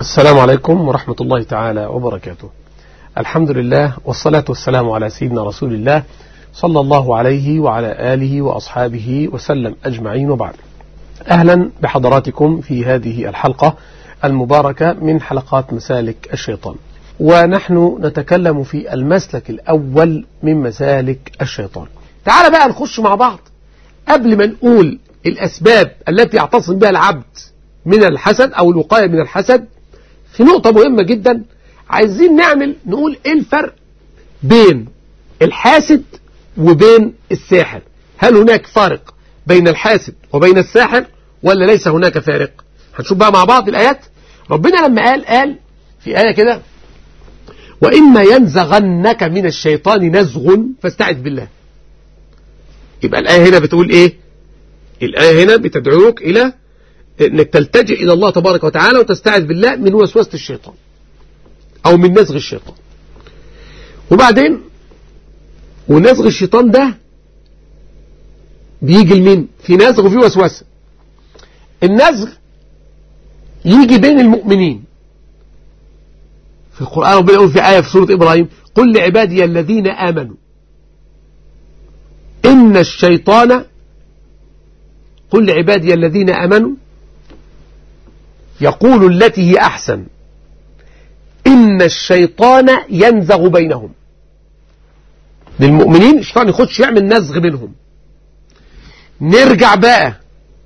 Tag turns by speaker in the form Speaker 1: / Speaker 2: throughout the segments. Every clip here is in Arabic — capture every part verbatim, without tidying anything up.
Speaker 1: السلام عليكم ورحمة الله تعالى وبركاته. الحمد لله والصلاة والسلام على سيدنا رسول الله صلى الله عليه وعلى آله وأصحابه وسلم أجمعين، وبعد. أهلا بحضراتكم في هذه الحلقة المباركة من حلقات مسالك الشيطان، ونحن نتكلم في المسلك الأول من مسالك الشيطان. تعال بقى نخش مع بعض قبل ما نقول الأسباب التي يعتصم بها العبد من الحسد أو الوقاية من الحسد. في نقطة مهمة جدا عايزين نعمل نقول ايه الفرق بين الحاسد وبين الساحر. هل هناك فارق بين الحاسد وبين الساحر ولا ليس هناك فارق؟ هنشوف بقى مع بعض الآيات. ربنا لما قال قال في آية كده: وإما ينزغنك من الشيطان نزغ فاستعذ بالله. يبقى الآية هنا بتقول ايه؟ الآية هنا بتدعوك إلى انك تلتجئ الى الله تبارك وتعالى وتستعذ بالله من وسوسة الشيطان او من نزغ الشيطان. وبعدين ونزغ الشيطان ده بيجي لمين؟ في نزغ وفي وسوسة. النزغ يجي بين المؤمنين. في القرآن ربنا يقول في آية في سورة إبراهيم: قل لعبادي الذين آمنوا إن الشيطان قل لعبادي الذين آمنوا يقول التي هي أحسن إن الشيطان ينزغ بينهم. للمؤمنين الشيطان يخش يعمل نزغ بينهم. نرجع بقى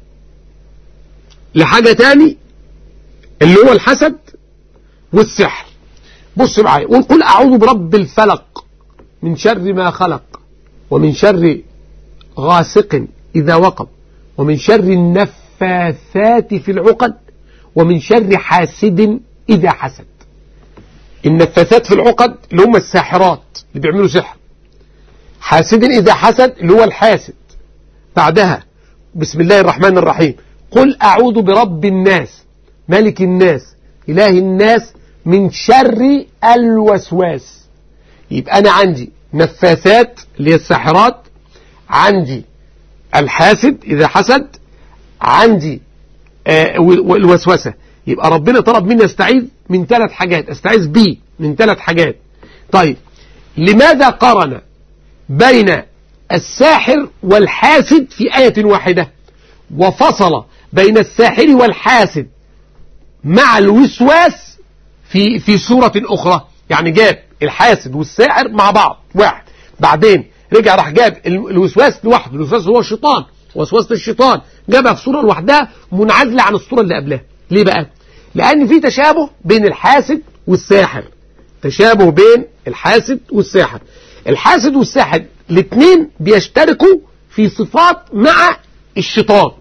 Speaker 1: لحاجة تاني اللي هو الحسد والسحر. بص معايا وقل أعوذ برب الفلق من شر ما خلق ومن شر غاسق إذا وقب ومن شر النفاثات في العقد ومن شر حاسد إذا حسد. النفاثات في العقد اللي هم الساحرات اللي بيعملوا سحر. حاسد إذا حسد اللي هو الحاسد. بعدها بسم الله الرحمن الرحيم: قل أعوذ برب الناس ملك الناس إله الناس من شر الوسواس. يبقى أنا عندي نفاثات اللي هي الساحرات، عندي الحاسد إذا حسد، عندي آه الوسوسة. يبقى ربنا طلب مني استعيذ من ثلاث حاجات، استعيذ بيه من ثلاث حاجات. طيب لماذا قارن بين الساحر والحاسد في آية واحدة وفصل بين الساحر والحاسد مع الوسواس في في سورة أخرى؟ يعني جاب الحاسد والساحر مع بعض واحد، بعدين رجع راح جاب الوسواس لوحده. الوسواس هو الشيطان، وسوسة الشيطان جابها في صورة لوحدها منعزلة عن الصورة اللي قبلها. ليه بقى؟ لأن في تشابه بين الحاسد والساحر. تشابه بين الحاسد والساحر. الحاسد والساحر الاثنين بيشتركوا في صفات مع الشيطان،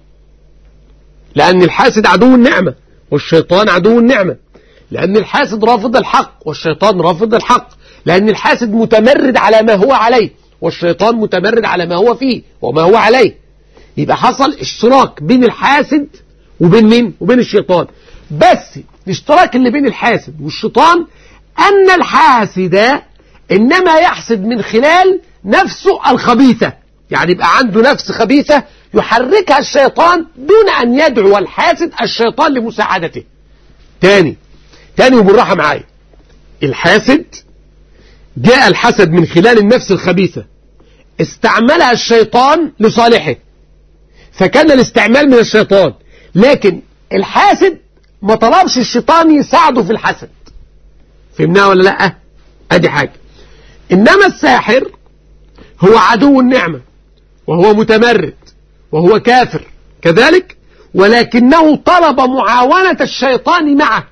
Speaker 1: لأن الحاسد عدو النعمة والشيطان عدو النعمة. لأن الحاسد رافض الحق والشيطان رافض الحق. لأن الحاسد متمرد على ما هو عليه والشيطان متمرد على ما هو فيه وما هو عليه. يبقى حصل اشتراك بين الحاسد وبين مين؟ وبين الشيطان. بس الاشتراك اللي بين الحاسد والشيطان أن الحاسد إنما يحسد من خلال نفسه الخبيثة. يعني يبقى عنده نفس خبيثة يحركها الشيطان دون أن يدعو الحاسد الشيطان لمساعدته. تاني تاني وبالراحة معايا. الحاسد جاء الحسد من خلال النفس الخبيثة، استعملها الشيطان لصالحه، فكان الاستعمال من الشيطان. لكن الحاسد ما طلبش الشيطان يساعده في الحسد. فهمناها ولا لا؟ ادي حاجة. انما الساحر هو عدو النعمة وهو متمرد وهو كافر كذلك، ولكنه طلب معاونة الشيطان معه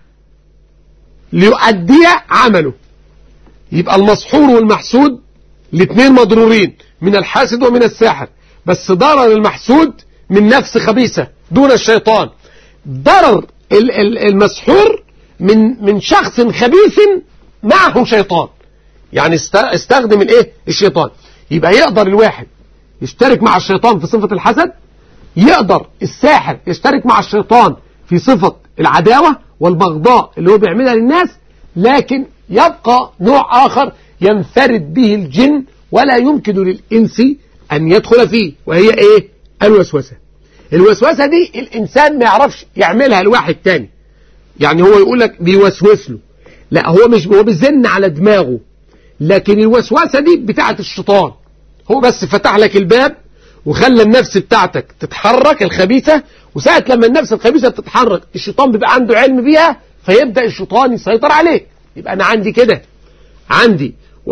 Speaker 1: ليؤدي عمله. يبقى المسحور والمحسود الاثنين مضرورين من الحاسد ومن الساحر، بس ضرر المحسود من نفس خبيثة دون الشيطان. ضرر المسحور من من شخص خبيث معه شيطان، يعني استخدم الايه؟ الشيطان. يبقى يقدر الواحد يشترك مع الشيطان في صفة الحسد، يقدر الساحر يشترك مع الشيطان في صفة العداوة والبغضاء اللي هو بيعملها للناس. لكن يبقى نوع آخر ينفرد به الجن ولا يمكن للإنس أن يدخل فيه، وهي إيه؟ الوسوسة. الوسوسة دي الإنسان ما يعرفش يعملها لواحد تاني، يعني هو يقول لك بيوسوس له، لا هو مش هو بيزن على دماغه، لكن الوسوسة دي بتاعت الشيطان، هو بس فتح لك الباب وخلى النفس بتاعتك تتحرك الخبيثة، وساعة لما النفس الخبيثة بتتحرك الشيطان بيبقى عنده علم بيها، فيبدأ الشيطان يسيطر عليك. يبقى أنا عندي كده، عندي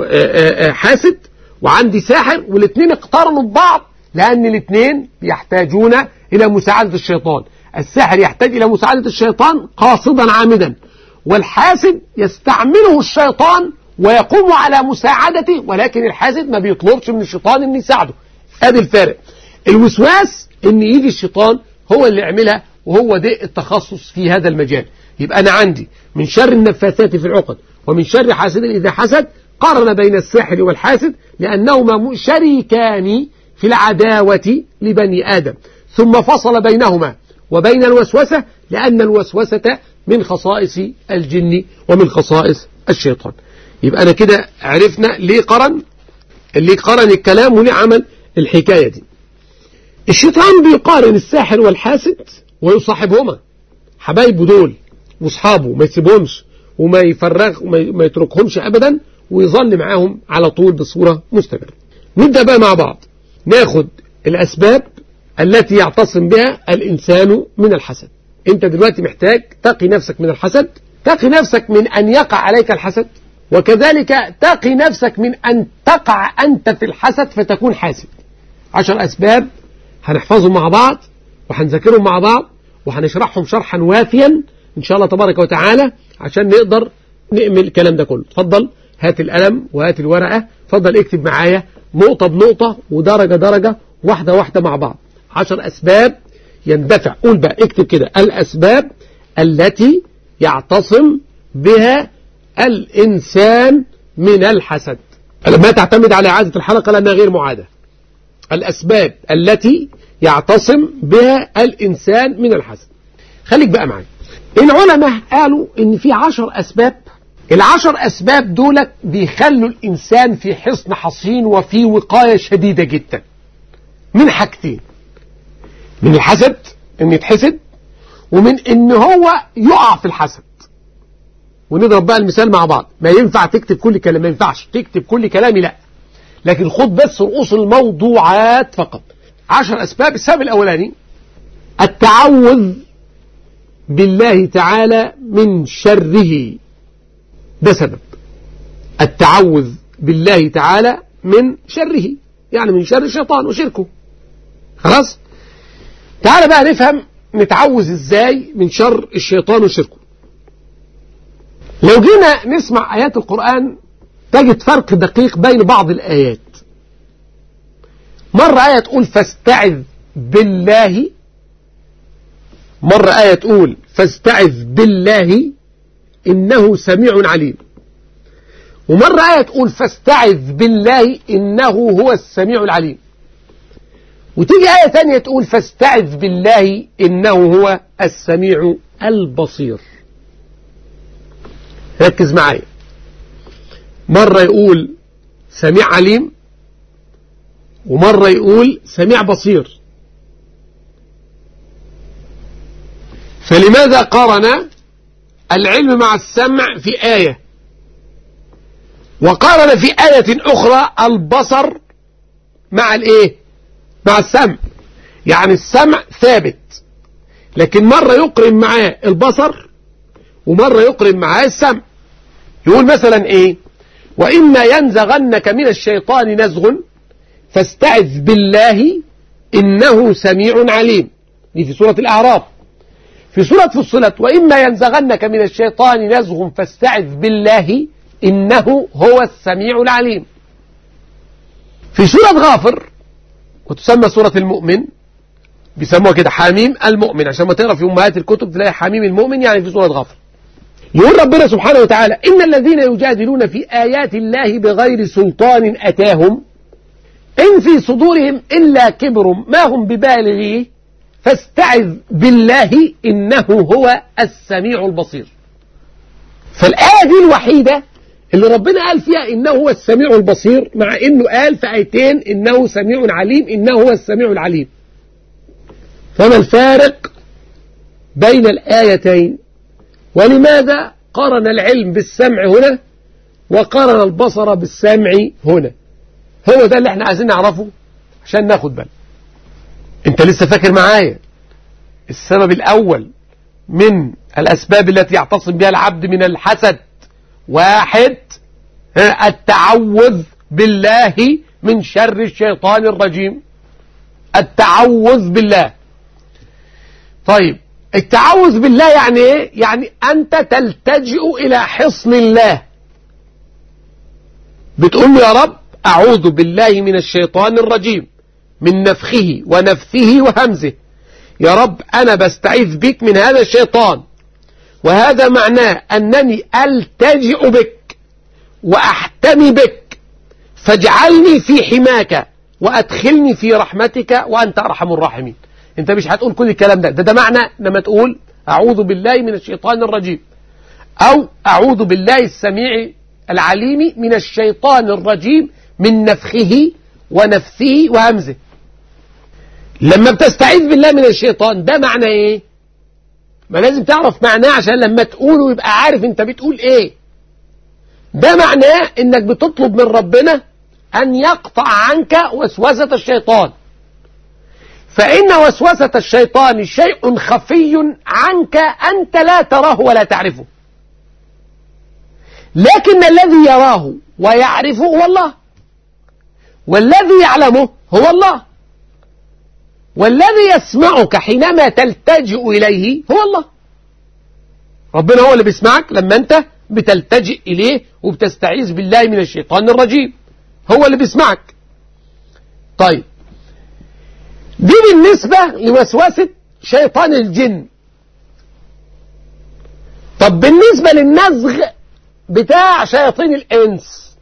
Speaker 1: حاسد وعندي ساحر، والاثنين اقترنوا ببعض لأن الاثنين يحتاجون إلى مساعدة الشيطان. الساحر يحتاج إلى مساعدة الشيطان قاصدا عامدا، والحاسد يستعمله الشيطان ويقوم على مساعدته، ولكن الحاسد ما بيطلبش من الشيطان ان يساعده. ادي الفارق. الوسواس ان يجي الشيطان هو اللي يعملها، وهو ده التخصص في هذا المجال. يبقى انا عندي من شر النفاثات في العقد ومن شر حاسد اذا حسد، قارن بين الساحر والحاسد لانهما شريكان في العداوة لبني ادم، ثم فصل بينهما وبين الوسوسة لان الوسوسة من خصائص الجن ومن خصائص الشيطان. يبقى أنا كده عرفنا ليه قرن اللي قرن الكلام وليه عمل الحكاية دي. الشيطان بيقارن الساحر والحاسد ويصاحبهما، حبايبه دول واصحابه ما يسيبهمش وما يفرغ وما يتركهمش أبدا، ويظل معاهم على طول بصورة مستمرة. نبدأ بقى مع بعض ناخد الأسباب التي يعتصم بها الإنسان من الحسد. أنت دلوقتي محتاج تقي نفسك من الحسد، تقي نفسك من أن يقع عليك الحسد، وكذلك تقي نفسك من أن تقع أنت في الحسد فتكون حاسد. عشر أسباب هنحفظهم مع بعض وهنذاكرهم مع بعض وهنشرحهم شرحا وافيا إن شاء الله تبارك وتعالى عشان نقدر نعمل الكلام ده كله. تفضل هات القلم وهات الورقة، تفضل اكتب معايا نقطة بنقطة ودرجة درجة واحدة واحدة مع بعض. عشر أسباب يندفع، قول بقى اكتب كده الأسباب التي يعتصم بها الإنسان من الحسد. ما تعتمد على إعادة الحلقة لأنها غير معادة. الأسباب التي يعتصم بها الإنسان من الحسد. خليك بقى معي. العلماء قالوا إن في عشر أسباب، العشر أسباب دولك بيخلوا الإنسان في حصن حصين وفي وقاية شديدة جدا من حاجتين: من الحسد إن يتحسد، ومن إن هو يقع في الحسد. ونضرب بقى المثال مع بعض. ما ينفع تكتب كل كلام، ما ينفعش تكتب كل كلامي، لا، لكن خد بس رؤوس الموضوعات فقط. عشر أسباب. السبب الأولاني التعوذ بالله تعالى من شره، ده سبب. التعوذ بالله تعالى من شره يعني من شر الشيطان وشركه. خلاص، تعال بقى نفهم نتعوذ ازاي من شر الشيطان وشركه. لو جينا نسمع آيات القرآن تجد فرق دقيق بين بعض الآيات. مرة آية تقول فاستعذ بالله، مرة آية تقول فاستعذ بالله إنه سميع عليم، ومرة آية تقول فاستعذ بالله إنه هو السميع العليم، وتيجي آية ثانية تقول فاستعذ بالله إنه هو السميع البصير. ركز معايا. مرة يقول سميع عليم ومرة يقول سميع بصير. فلماذا قارن العلم مع السمع في آية، وقارن في آية أخرى البصر مع الإيه؟ مع السمع؟ يعني السمع ثابت، لكن مرة يقرن معاه البصر ومرة يقرن معاه السمع. يقول مثلا إيه؟ وإما ينزغنك من الشيطان نزغ فاستعذ بالله إنه سميع عليم. دي في سورة الأعراف. في سورة فصلت وإما ينزغنك من الشيطان نزغ فاستعذ بالله إنه هو السميع العليم. في سورة غافر وتسمى سورة المؤمن، بيسموها كده حميم المؤمن، عشان ما تقرأ في أمهات الكتب تلاقي حميم المؤمن يعني في سورة غافر. يقول ربنا سبحانه وتعالى إن الذين يجادلون في آيات الله بغير سلطان أتاهم إن في صدورهم إلا كبر ما هم ببالغيه فاستعذ بالله إنه هو السميع البصير. فالآية دي الوحيدة اللي ربنا قال فيها إنه هو السميع البصير، مع إنه قال في آيتين إنه سميع عليم، إنه هو السميع العليم. فما الفارق بين الآيتين؟ ولماذا قارن العلم بالسمع هنا وقارن البصر بالسمع هنا؟ هو ده اللي احنا عايزين نعرفه عشان ناخد بالنا. انت لسه فاكر معايا السبب الأول من الأسباب التي يعتصم بها العبد من الحسد؟ واحد، التعوذ بالله من شر الشيطان الرجيم. التعوذ بالله. طيب التعوذ بالله يعني ايه؟ يعني أنت تلتجئ إلى حصن الله، بتقول له يا رب أعوذ بالله من الشيطان الرجيم من نفخه ونفثه وهمزه. يا رب أنا بستعيذ بك من هذا الشيطان، وهذا معناه أنني ألتجئ بك وأحتمي بك، فاجعلني في حماك وأدخلني في رحمتك وأنت أرحم الراحمين. أنت مش هتقول كل الكلام ده، ده, ده معنى لما تقول أعوذ بالله من الشيطان الرجيم أو أعوذ بالله السميع العليم من الشيطان الرجيم من نفخه ونفثه وهمزه. لما بتستعيذ بالله من الشيطان ده معنى ايه؟ ما لازم تعرف معناه عشان لما تقوله يبقى عارف انت بتقول ايه. ده معناه انك بتطلب من ربنا ان يقطع عنك وسوسة الشيطان، فإن وسوسة الشيطان شيء خفي عنك أنت لا تراه ولا تعرفه، لكن الذي يراه ويعرفه هو الله، والذي يعلمه هو الله، والذي يسمعك حينما تلتجئ إليه هو الله. ربنا هو اللي بيسمعك لما أنت بتلتجئ إليه وبتستعيذ بالله من الشيطان الرجيم، هو اللي بيسمعك. طيب دي بالنسبة لوسوسة شيطان الجن. طب بالنسبة للنزغ بتاع شياطين الإنس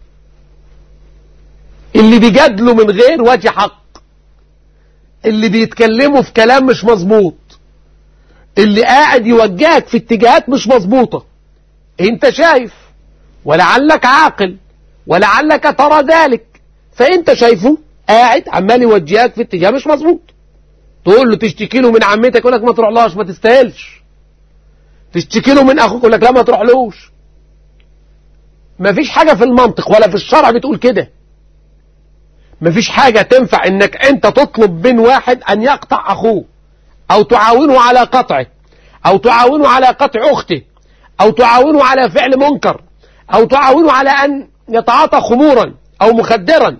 Speaker 1: اللي بيجادلوا من غير وجه حق، اللي بيتكلموا في كلام مش مظبوط، اللي قاعد يوجهك في اتجاهات مش مظبوطة، انت شايف ولعلك عاقل ولعلك ترى ذلك، فانت شايفه قاعد عمال يوجهك في اتجاه مش مظبوط، تقول له تشتكي له من عمتك يقول لك ما تروحلهاش ما تستاهلش، تشتكي له من اخوك يقول لك لا ما تروحلوش. ما فيش حاجة في المنطق ولا في الشرع بتقول كده. ما فيش حاجة تنفع انك انت تطلب من واحد ان يقطع اخوه او تعاونه على قطعه او تعاونه على قطع اخته او تعاونه على فعل منكر او تعاونه على ان يتعاطى خمورا او مخدرا.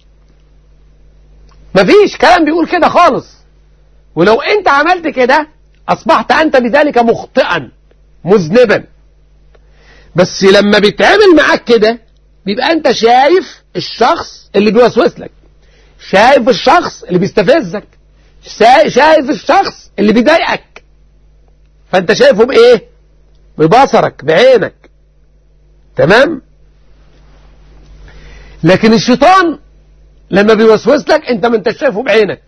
Speaker 1: ما فيش كلام بيقول كده خالص. ولو انت عملت كده اصبحت انت بذلك مخطئا مذنبا. بس لما بيتعامل معاك كده بيبقى انت شايف الشخص اللي بيوسوس لك، شايف الشخص اللي بيستفزك، شايف الشخص اللي بيضايقك، فانت شايفه بايه؟ ببصرك بعينك. تمام؟ لكن الشيطان لما بيوسوس لك انت ما انت شايفه بعينك.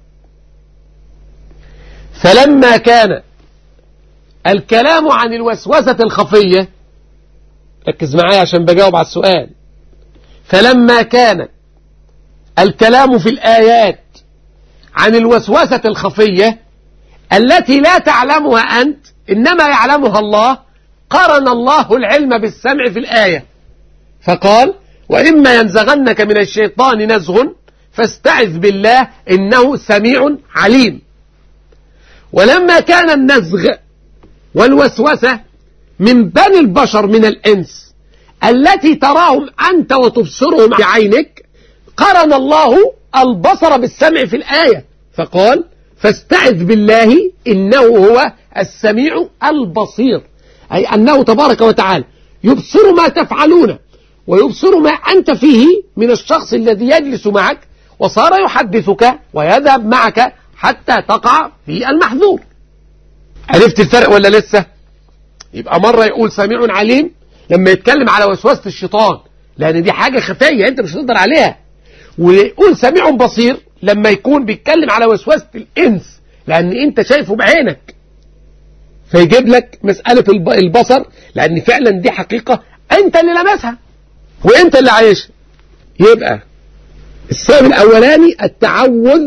Speaker 1: فلما كان الكلام عن الوسوسة الخفية، ركز معايا عشان بجاوب على السؤال، فلما كان الكلام في الآيات عن الوسوسة الخفية التي لا تعلمها أنت إنما يعلمها الله، قرن الله العلم بالسمع في الآية فقال وإما ينزغنك من الشيطان نزغ فاستعذ بالله إنه سميع عليم. ولما كان النزغ والوسوسة من بني البشر من الإنس التي تراهم أنت وتبصرهم بعينك، قرن الله البصر بالسمع في الآية فقال فاستعذ بالله إنه هو السميع البصير، أي أنه تبارك وتعالى يبصر ما تفعلون ويبصر ما أنت فيه من الشخص الذي يجلس معك وصار يحدثك ويذهب معك حتى تقع في المحذور. عرفت الفرق ولا لسه؟ يبقى مرة يقول سميع عليم لما يتكلم على وسوسة الشيطان لأن دي حاجة خفية أنت مش هتقدر عليها، ويقول سميع بصير لما يكون بيتكلم على وسوسة الإنس لأن أنت شايفه بعينك، فيجيب لك مسألة البصر لأن فعلا دي حقيقة أنت اللي لمسها وأنت اللي عايشها. يبقى السبب الأولاني التعوذ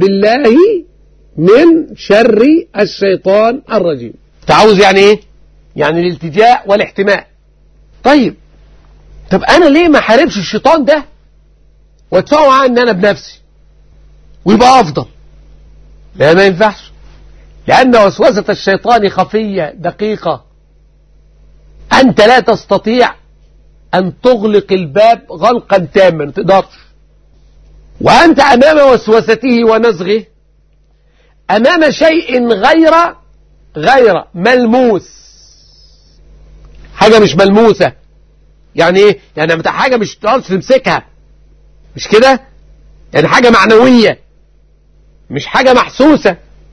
Speaker 1: بالله من شر الشيطان الرجيم. تعوذ يعني إيه؟ يعني الالتجاء والاحتماء. طيب طب أنا ليه ما حاربش الشيطان ده وادفعه عني أنا بنفسي ويبقى أفضل؟ لا، ما ينفعش، لأن وسوسة الشيطان خفية دقيقة، أنت لا تستطيع أن تغلق الباب غلقا تاما، ما تقدرش. وأنت أمام وسوسته ونزغه، أمام شيء غير غير ملموس، حاجة مش ملموسة. يعني إيه؟ يعني حاجة مش تقدرش تمسكها، مش كده؟ يعني حاجة معنوية مش حاجة محسوسة.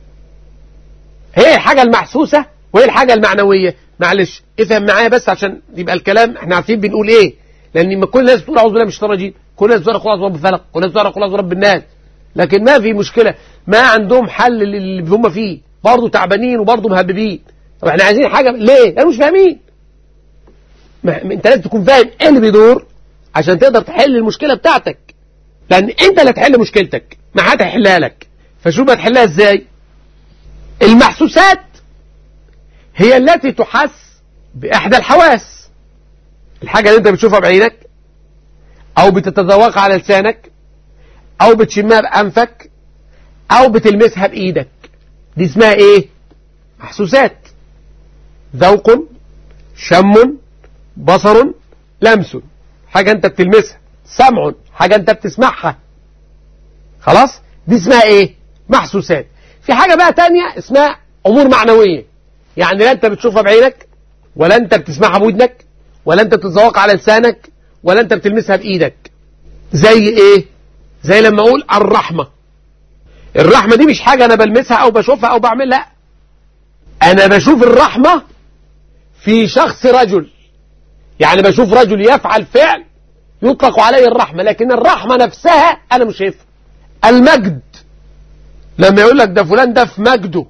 Speaker 1: هي الحاجة المحسوسة وهي الحاجة المعنوية. معلش افهم معايا بس عشان يبقى الكلام احنا عارفين بنقول ايه، لان ما كل الناس بتقول اعوذ بالله من الشيطان الرجيم، كل الناس بتقول اعوذ برب الفلق، كل الناس بتقول اعوذ برب الناس، لكن ما في مشكلة، ما عندهم حل اللي هم فيه، برضه تعبانين وبرضه مهببين. طب احنا عايزين حاجة ليه؟ احنا مش فاهمين. ما انت لازم تكون فاهم ايه اللي بيدور عشان تقدر تحل المشكلة بتاعتك، لان انت اللي هتحل مشكلتك، ما حد هيحلها لك. فشوف هتحلها ازاي. المحسوسات هي التي تحس بإحدى الحواس، الحاجة اللي انت بتشوفها بعينك او بتتذوقها على لسانك او بتشمها بأنفك او بتلمسها بإيدك، دي اسمها ايه؟ محسوسات. ذوق، شم، بصر، لمس، حاجة انت بتلمسها. سمع، حاجة انت بتسمعها. خلاص، دي اسمها ايه؟ محسوسات. في حاجة بقى تانية اسمها امور معنوية، يعني لا انت بتشوفها بعينك ولا انت بتسمعها بودنك ولا انت بتتذوقها على لسانك ولا انت بتلمسها بايدك. زي ايه؟ زي لما اقول الرحمة. الرحمة دي مش حاجة انا بلمسها او بشوفها او بعملها، انا بشوف الرحمة في شخص رجل، يعني بشوف رجل يفعل فعل يطلق عليه الرحمة، لكن الرحمة نفسها انا مش شايفها. المجد، لما يقول لك ده فلان ده في مجده،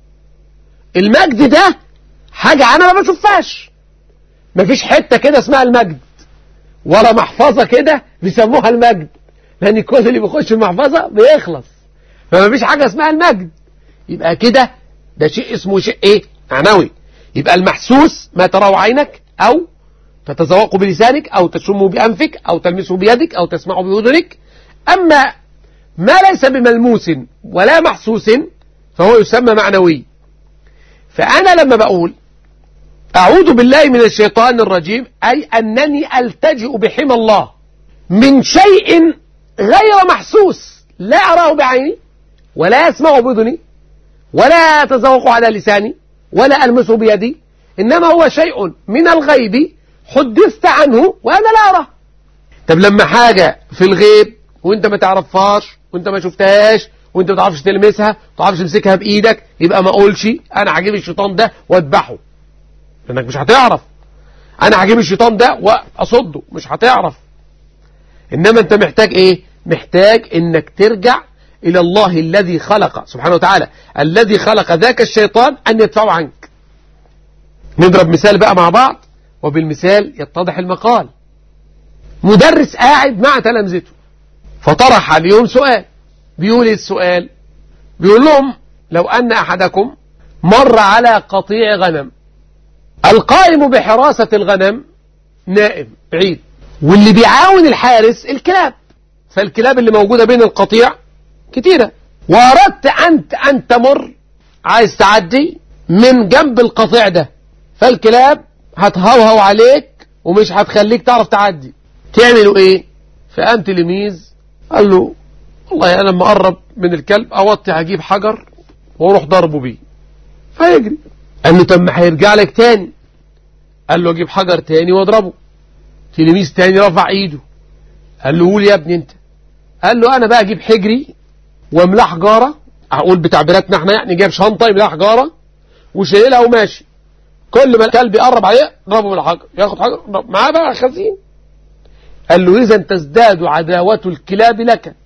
Speaker 1: المجد ده حاجة انا ما بشوفهاش، مفيش حتة كده اسمها المجد ولا محفظة كده بيسموها المجد، لان كل اللي بيخش المحفظة بيخلص، فمفيش حاجة اسمها المجد. يبقى كده ده شيء اسمه شيء ايه؟ معنوي. يبقى المحسوس ما تراه عينك او تتذوقه بلسانك او تشمه بأنفك او تلمسه بيدك او تسمعه بأذنك. اما ما ليس بملموس ولا محسوس فهو يسمى معنوي. فأنا لما بقول أعوذ بالله من الشيطان الرجيم، أي أنني ألتجئ بحمى الله من شيء غير محسوس، لا أراه بعيني ولا أسمعه بأذني ولا أتذوقه على لساني ولا ألمسه بيدي، إنما هو شيء من الغيب حدثت عنه وأنا لا أراه. طب لما حاجة في الغيب وانت ما تعرفهاش وانت ما شفتهاش وانت ما تعرفش تلمسها ما تعرفش تمسكها بايدك، يبقى ما اقولش انا هجيب الشيطان ده واذبحه، لانك مش هتعرف. انا هجيب الشيطان ده واصده، مش هتعرف. انما انت محتاج ايه؟ محتاج انك ترجع الى الله الذي خلق سبحانه وتعالى، الذي خلق ذاك الشيطان ان يدفعه عنك. نضرب مثال بقى مع بعض وبالمثال يتضح المقال. مدرس قاعد مع تلامذته فطرح عليهم سؤال، بيقول السؤال بيقول لهم لو أن أحدكم مر على قطيع غنم، القائم بحراسة الغنم نائم بعيد، واللي بيعاون الحارس الكلاب، فالكلاب اللي موجودة بين القطيع كتيرة، وأردت أنت أن تمر، عايز تعدي من جنب القطيع ده، فالكلاب هتهوهو عليك ومش هتخليك تعرف تعدي، تعملوا ايه؟ فقام تلميذ قال له والله انا لما اقرب من الكلب اوطي هجيب حجر واروح ضربه بيه فيجري. قال له طب ما هيرجع لك تاني. قال له اجيب حجر تاني واضربه. تلميذ تاني رفع ايده قال له قول يا ابني انت. قال له انا بقى اجيب حجري واملاه حجاره، اقول بتعبيراتنا احنا يعني جايب شنطه يملاها حجاره وشايلها وماشي، كل ما الكلب يقرب عليه ضربه بالحجر، ياخد حجر معاه بقى خزين. قال له إذا تزداد عداوة الكلاب لك،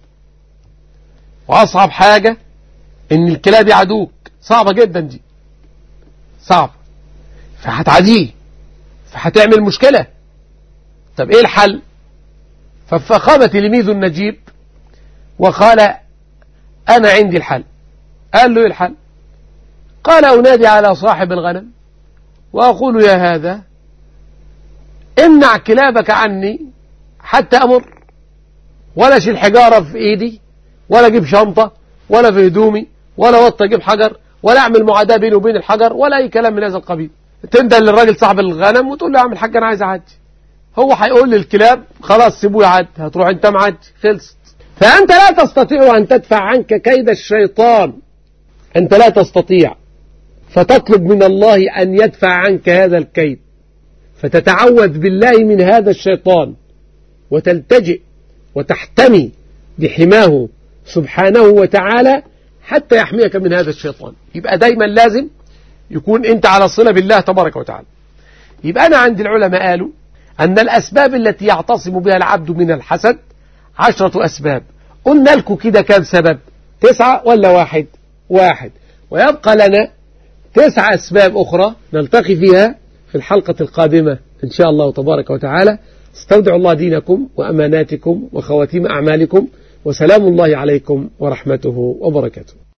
Speaker 1: وأصعب حاجة إن الكلاب يعدوك، صعبة جدا دي، صعبة، فهتعديه فهتعمل مشكلة. طب إيه الحل؟ ففخم تلميذ النجيب وقال أنا عندي الحل. قال له إيه الحل؟ قال أنادي على صاحب الغنم وأقول يا هذا امنع كلابك عني حتى أمر، ولا أشيل حجارة في إيدي، ولا أجيب شنطة، ولا في هدومي، ولا وط أجيب حجر، ولا أعمل معاداة بيني وبين الحجر، ولا أي كلام من هذا القبيل. تندل للراجل صاحب الغنم وتقول له يا عم الحاج أنا عايز أعدي، هو هيقول للكلاب خلاص سيبوه يعدي، هتروح أنت معدي، خلصت. فأنت لا تستطيع أن تدفع عنك كيد الشيطان، أنت لا تستطيع، فتطلب من الله أن يدفع عنك هذا الكيد، فتتعوذ بالله من هذا الشيطان، وتلتجئ وتحتمي بحماه سبحانه وتعالى حتى يحميك من هذا الشيطان. يبقى دايما لازم يكون أنت على صلة بالله تبارك وتعالى. يبقى أنا عند العلماء قالوا أن الأسباب التي يعتصم بها العبد من الحسد عشرة أسباب. قلنا لكم كده كام سبب؟ تسعة ولا واحد؟ واحد. ويبقى لنا تسع أسباب أخرى نلتقي فيها في الحلقة القادمة إن شاء الله تبارك وتعالى. استودع الله دينكم وأماناتكم وخواتيم أعمالكم، وسلام الله عليكم ورحمته وبركاته.